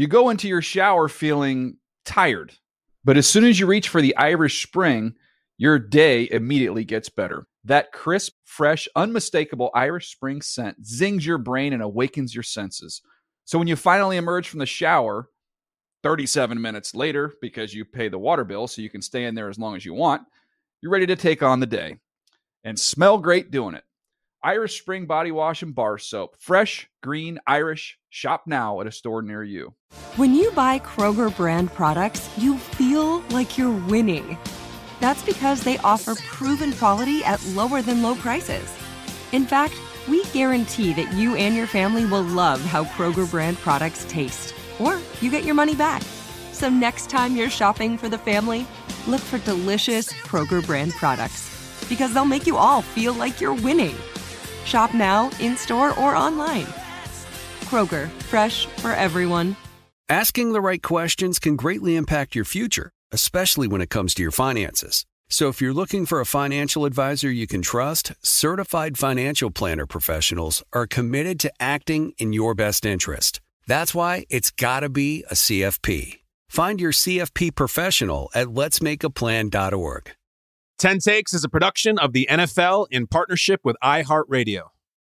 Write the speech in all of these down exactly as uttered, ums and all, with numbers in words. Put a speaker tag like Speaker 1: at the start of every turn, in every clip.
Speaker 1: You go into your shower feeling tired, but as soon as you reach for the Irish Spring, your day immediately gets better. That crisp, fresh, unmistakable Irish Spring scent zings your brain and awakens your senses. So when you finally emerge from the shower, thirty-seven minutes later, because you pay the water bill so you can stay in there as long as you want, you're ready to take on the day and smell great doing it. Irish Spring Body Wash and Bar Soap. Fresh, green, Irish. Shop now at a store near you.
Speaker 2: When you buy Kroger brand products, you feel like you're winning. That's because they offer proven quality at lower than low prices. In fact, we guarantee that you and your family will love how Kroger brand products taste, or you get your money back. So next time you're shopping for the family, look for delicious Kroger brand products, because they'll make you all feel like you're winning. Shop now, in-store, or online. Kroger, fresh for everyone.
Speaker 3: Asking the right questions can greatly impact your future, especially when it comes to your finances. So if you're looking for a financial advisor you can trust, certified financial planner professionals are committed to acting in your best interest. That's why it's got to be a C F P. Find your C F P professional at lets make a plan dot org.
Speaker 4: ten Takes is a production of the N F L in partnership with iHeartRadio.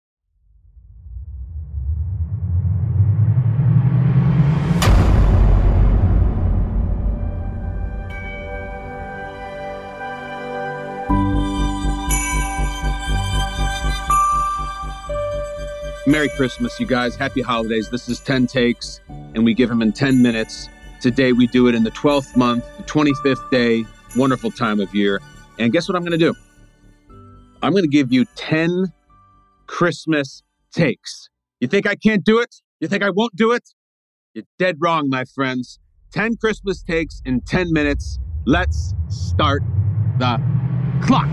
Speaker 5: Merry Christmas, you guys. Happy holidays. This is ten Takes, and we give them in ten minutes. Today we do it in the twelfth month, the twenty-fifth day. Wonderful time of year. And guess what I'm going to do? I'm going to give you ten Christmas takes. You think I can't do it? You think I won't do it? You're dead wrong, my friends. ten Christmas takes in ten minutes. Let's start the clock.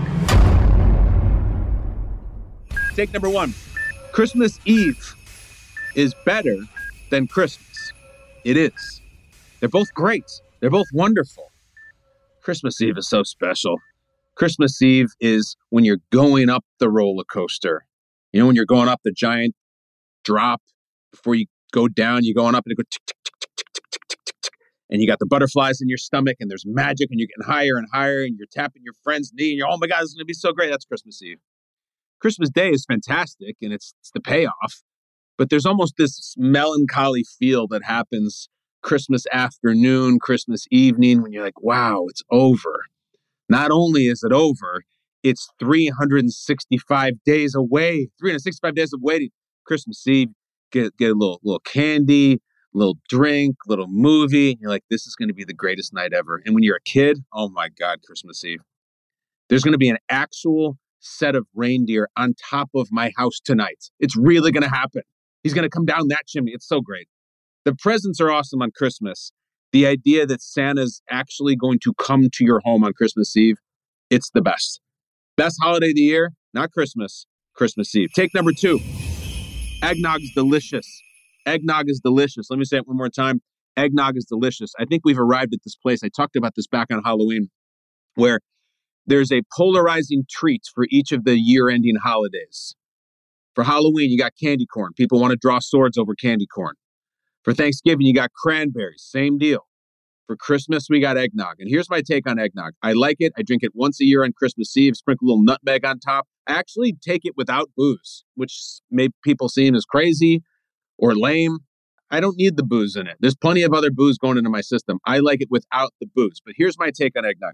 Speaker 5: Take number one. Christmas Eve is better than Christmas. It is. They're both great. They're both wonderful. Christmas Eve is so special. Christmas Eve is when you're going up the roller coaster. You know, when you're going up the giant drop, before you go down, you're going up and it goes tick, tick, tick, tick, tick, tick, tick, tick, tick. And you got the butterflies in your stomach and there's magic and you're getting higher and higher and you're tapping your friend's knee and you're, oh my God, this is going to be so great. That's Christmas Eve. Christmas Day is fantastic and it's, it's the payoff, but there's almost this melancholy feel that happens Christmas afternoon, Christmas evening, when you're like, wow, it's over. Not only is it over, it's three hundred sixty-five days away, three hundred sixty-five days of waiting. Christmas Eve, get, get a little, little candy, a little drink, a little movie. And you're like, this is going to be the greatest night ever. And when you're a kid, oh my God, Christmas Eve, there's going to be an actual set of reindeer on top of my house tonight. It's really going to happen. He's going to come down that chimney. It's so great. The presents are awesome on Christmas. The idea that Santa's actually going to come to your home on Christmas Eve, it's the best. Best holiday of the year, not Christmas, Christmas Eve. Take number two. Eggnog's delicious. Eggnog is delicious. Let me say it one more time. Eggnog is delicious. I think we've arrived at this place. I talked about this back on Halloween, where there's a polarizing treat for each of the year-ending holidays. For Halloween, you got candy corn. People want to draw swords over candy corn. For Thanksgiving, you got cranberries. Same deal. For Christmas, we got eggnog. And here's my take on eggnog. I like it. I drink it once a year on Christmas Eve, sprinkle a little nutmeg on top. I actually take it without booze, which may people seem as crazy or lame. I don't need the booze in it. There's plenty of other booze going into my system. I like it without the booze. But here's my take on eggnog.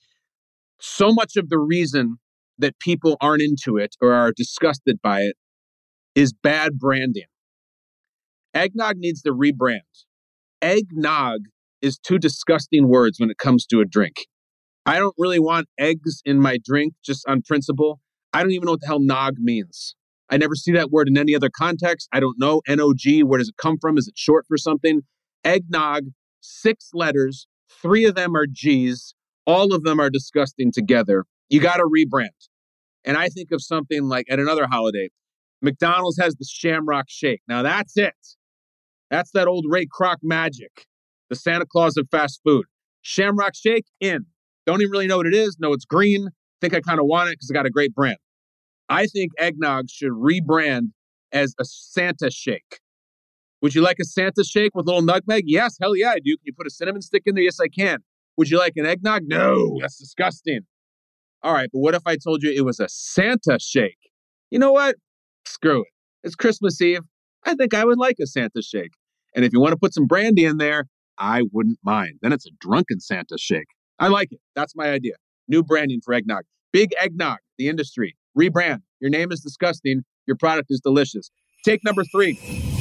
Speaker 5: So much of the reason that people aren't into it or are disgusted by it is bad branding. Eggnog needs to rebrand. Eggnog is two disgusting words when it comes to a drink. I don't really want eggs in my drink just on principle. I don't even know what the hell nog means. I never see that word in any other context. I don't know. N O G, where does it come from? Is it short for something? Eggnog, six letters, three of them are G's. All of them are disgusting together. You got to rebrand. And I think of something like at another holiday, McDonald's has the Shamrock Shake. Now that's it. That's that old Ray Kroc magic. The Santa Claus of fast food. Shamrock Shake, in. Don't even really know what it is. No, it's green. Think I kind of want it because it got a great brand. I think eggnog should rebrand as a Santa Shake, Would you like a Santa shake with a little nutmeg? Yes, hell yeah, I do. Can you put a cinnamon stick in there? Yes, I can. Would you like an eggnog? No, that's disgusting. All right, but what if I told you it was a Santa shake? You know what? Screw it. It's Christmas Eve. I think I would like a Santa shake. And if you want to put some brandy in there, I wouldn't mind. Then it's a drunken Santa shake. I like it. That's my idea. New branding for eggnog. Big Eggnog, the industry. Rebrand. Your name is disgusting. Your product is delicious. Take number three.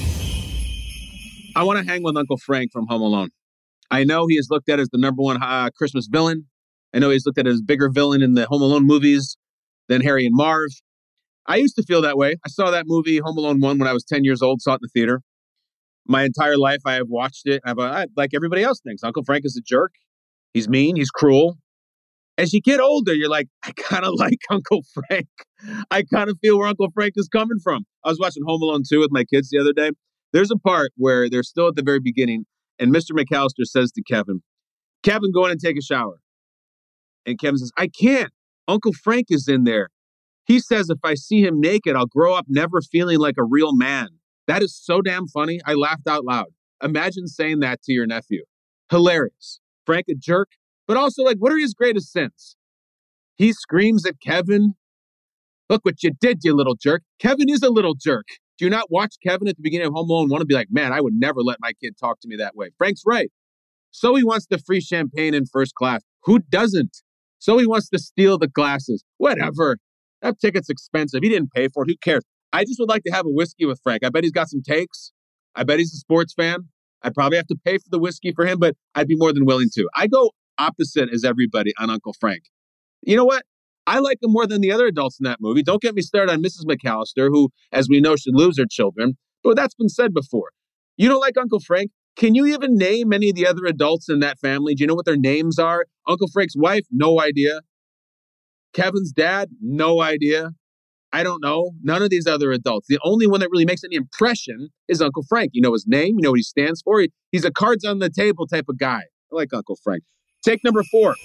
Speaker 5: I want to hang with Uncle Frank from Home Alone. I know he is looked at as the number one uh, Christmas villain. I know he's looked at as a bigger villain in the Home Alone movies than Harry and Marv. I used to feel that way. I saw that movie, Home Alone one, when I was ten years old, saw it in the theater. My entire life, I have watched it. I've, I, like everybody else thinks, Uncle Frank is a jerk. He's mean. He's cruel. As you get older, you're like, I kind of like Uncle Frank. I kind of feel where Uncle Frank is coming from. I was watching Home Alone two with my kids the other day. There's a part where they're still at the very beginning, and Mister McAllister says to Kevin, Kevin, go in and take a shower. And Kevin says, I can't. Uncle Frank is in there. He says if I see him naked, I'll grow up never feeling like a real man. That is so damn funny. I laughed out loud. Imagine saying that to your nephew. Hilarious. Frank a jerk, but also like, what are his greatest sins? He screams at Kevin. Look what you did, you little jerk. Kevin is a little jerk. Do you not watch Kevin at the beginning of Home Alone one and be like, man, I would never let my kid talk to me that way. Frank's right. So he wants the free champagne in first class. Who doesn't? So he wants to steal the glasses. Whatever. That ticket's expensive. He didn't pay for it. Who cares? I just would like to have a whiskey with Frank. I bet he's got some takes. I bet he's a sports fan. I'd probably have to pay for the whiskey for him, but I'd be more than willing to. I go opposite as everybody on Uncle Frank. You know what? I like him more than the other adults in that movie. Don't get me started on Missus McAllister, who, as we know, should lose her children. But that's been said before. You don't like Uncle Frank? Can you even name any of the other adults in that family? Do you know what their names are? Uncle Frank's wife? No idea. Kevin's dad? No idea. I don't know. None of these other adults. The only one that really makes any impression is Uncle Frank. You know his name. You know what he stands for. He, he's a cards on the table type of guy. I like Uncle Frank. Take number four.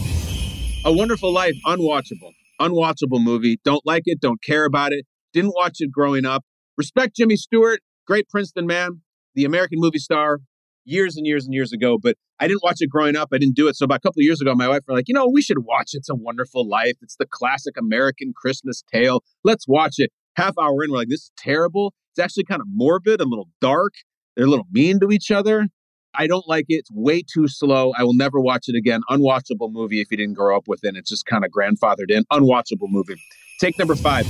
Speaker 5: A Wonderful Life, unwatchable. Unwatchable movie. Don't like it. Don't care about it. Didn't watch it growing up. Respect Jimmy Stewart. Great Princeton man. The American movie star. Years and years and years ago. But I didn't watch it growing up. I didn't do it. So about a couple of years ago, my wife were like, you know, we should watch It's a Wonderful Life. It's the classic American Christmas tale. Let's watch it. Half hour in, we're like, this is terrible. It's actually kind of morbid, a little dark. They're a little mean to each other. I don't like it. It's way too slow. I will never watch it again. Unwatchable movie if you didn't grow up with it. It's just kind of grandfathered in. Unwatchable movie. Take number five.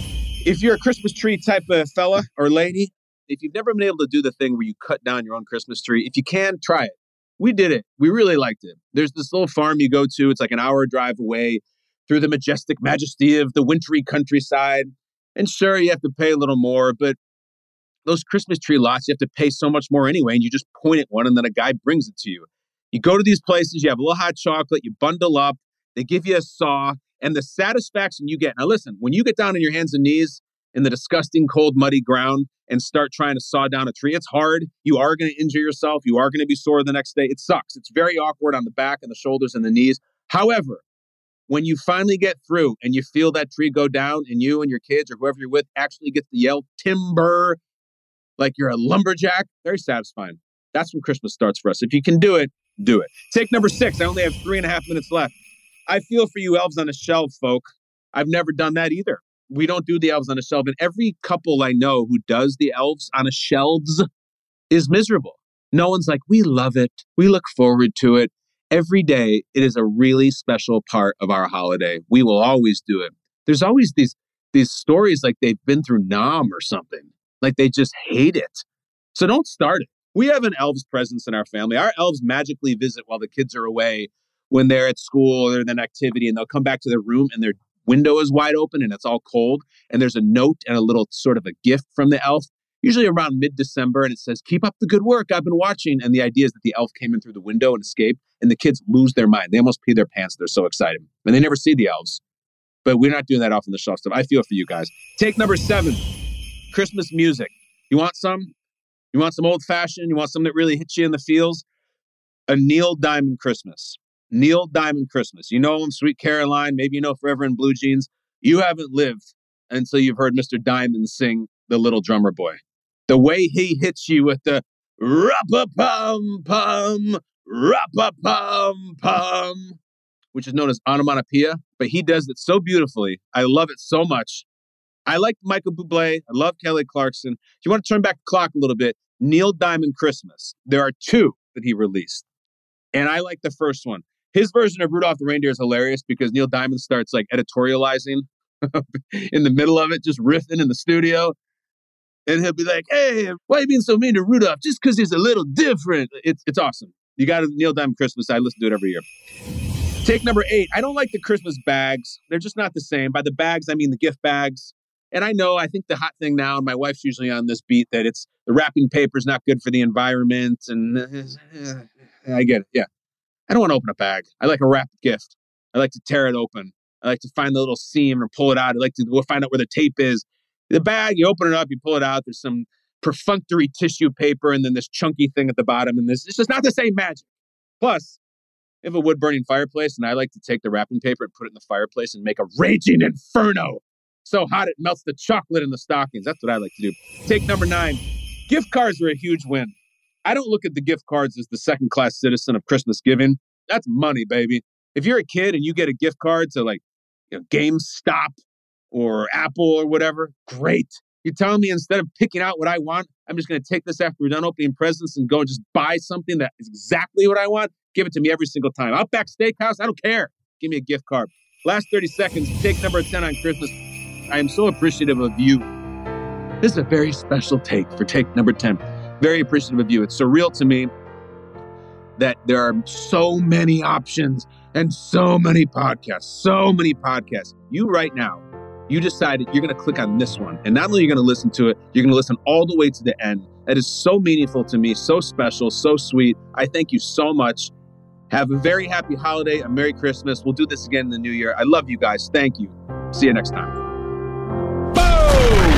Speaker 5: If you're a Christmas tree type of fella or lady, if you've never been able to do the thing where you cut down your own Christmas tree, if you can, try it. We did it. We really liked it. There's this little farm you go to. It's like an hour drive away through the majestic majesty of the wintry countryside. And sure, you have to pay a little more, but those Christmas tree lots, you have to pay so much more anyway, and you just point at one, and then a guy brings it to you. You go to these places, you have a little hot chocolate, you bundle up, they give you a saw, and the satisfaction you get. Now listen, when you get down on your hands and knees in the disgusting, cold, muddy ground and start trying to saw down a tree, it's hard. You are going to injure yourself. You are going to be sore the next day. It sucks. It's very awkward on the back and the shoulders and the knees. However, when you finally get through and you feel that tree go down and you and your kids or whoever you're with actually get to yell timber like you're a lumberjack, very satisfying. That's when Christmas starts for us. If you can do it, do it. Take number six. I only have three and a half minutes left. I feel for you elves on a shelf, folk. I've never done that either. We don't do the elves on a shelf. And every couple I know who does the elves on a shelves is miserable. No one's like, we love it. We look forward to it. Every day, it is a really special part of our holiday. We will always do it. There's always these, these stories like they've been through Nam or something. Like they just hate it. So don't start it. We have an elves presence in our family. Our elves magically visit while the kids are away when they're at school or they're in an activity, and they'll come back to their room and their window is wide open and it's all cold. And there's a note and a little sort of a gift from the elf, usually around mid-December. And it says, keep up the good work. I've been watching. And the idea is that the elf came in through the window and escaped. And the kids lose their mind. They almost pee their pants. They're so excited. And they never see the elves. But we're not doing that off on the shelf stuff. I feel for you guys. Take number seven. Christmas music. You want some? You want some old fashioned? You want something that really hits you in the feels? A Neil Diamond Christmas. Neil Diamond Christmas. You know him, Sweet Caroline. Maybe you know Forever in Blue Jeans. You haven't lived until you've heard Mister Diamond sing The Little Drummer Boy. The way he hits you with the rap-a-pum-pum, rap-a-pum-pum, which is known as onomatopoeia, but he does it so beautifully. I love it so much. I like Michael Bublé. I love Kelly Clarkson. If you want to turn back the clock a little bit, Neil Diamond Christmas. There are two that he released, and I like the first one. His version of Rudolph the Reindeer is hilarious because Neil Diamond starts like editorializing in the middle of it, just riffing in the studio. And he'll be like, hey, why are you being so mean to Rudolph? Just because he's a little different. It's it's awesome. You got to Neil Diamond Christmas. I listen to it every year. Take number eight. I don't like the Christmas bags. They're just not the same. By the bags, I mean the gift bags. And I know, I think the hot thing now, and my wife's usually on this beat, that it's the wrapping paper is not good for the environment. And uh, I get it. Yeah. I don't want to open a bag. I like a wrapped gift. I like to tear it open. I like to find the little seam and pull it out. I like to go find out where the tape is. The bag, you open it up, you pull it out. There's some perfunctory tissue paper and then this chunky thing at the bottom. And this, it's just not the same magic. Plus, I have a wood-burning fireplace, and I like to take the wrapping paper and put it in the fireplace and make a raging inferno. So hot it melts the chocolate in the stockings. That's what I like to do. Take number nine. Gift cards are a huge win. I don't look at the gift cards as the second-class citizen of Christmas giving. That's money, baby. If you're a kid and you get a gift card to like you know, GameStop or Apple or whatever, great. You're telling me instead of picking out what I want, I'm just going to take this after we're done opening presents and go and just buy something that is exactly what I want? Give it to me every single time. Outback Steakhouse, I don't care. Give me a gift card. Last thirty seconds, take number ten on Christmas. I am so appreciative of you. This is a very special take for take number ten. Very appreciative of you. It's surreal to me that there are so many options and so many podcasts, so many podcasts. You right now, you decided you're going to click on this one. And not only are you going to listen to it, you're going to listen all the way to the end. That is so meaningful to me, so special, so sweet. I thank you so much. Have a very happy holiday, a Merry Christmas. We'll do this again in the new year. I love you guys. Thank you. See you next time. Boom!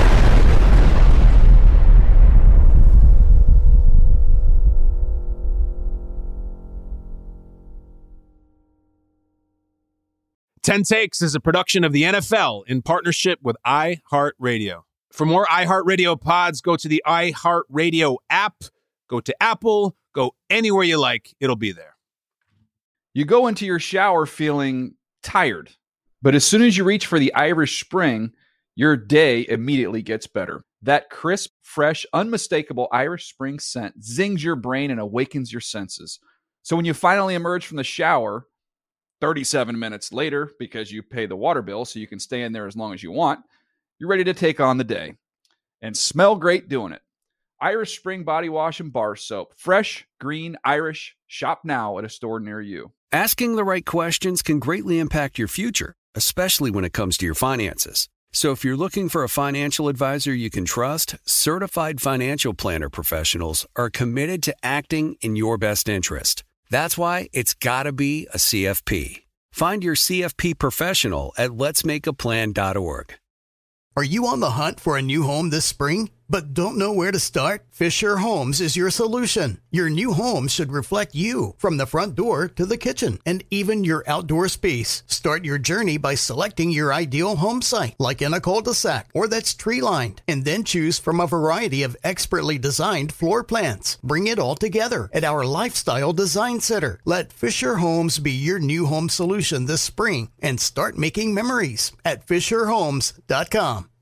Speaker 4: ten Takes is a production of the N F L in partnership with iHeartRadio. For more iHeartRadio pods, go to the iHeartRadio app, go to Apple, go anywhere you like. It'll be there.
Speaker 1: You go into your shower feeling tired, but as soon as you reach for the Irish Spring, your day immediately gets better. That crisp, fresh, unmistakable Irish Spring scent zings your brain and awakens your senses. So when you finally emerge from the shower, thirty-seven minutes later, because you pay the water bill so you can stay in there as long as you want, you're ready to take on the day and smell great doing it. Irish Spring Body Wash and Bar Soap. Fresh, green, Irish. Shop now at a store near you.
Speaker 3: Asking the right questions can greatly impact your future, especially when it comes to your finances. So if you're looking for a financial advisor you can trust, certified financial planner professionals are committed to acting in your best interest. That's why it's got to be a C F P. Find your C F P professional at lets make a plan dot org.
Speaker 6: Are you on the hunt for a new home this spring, but don't know where to start? Fisher Homes is your solution. Your new home should reflect you, from the front door to the kitchen, and even your outdoor space. Start your journey by selecting your ideal home site, like in a cul-de-sac or that's tree-lined, and then choose from a variety of expertly designed floor plans. Bring it all together at our Lifestyle Design Center. Let Fisher Homes be your new home solution this spring and start making memories at fisher homes dot com.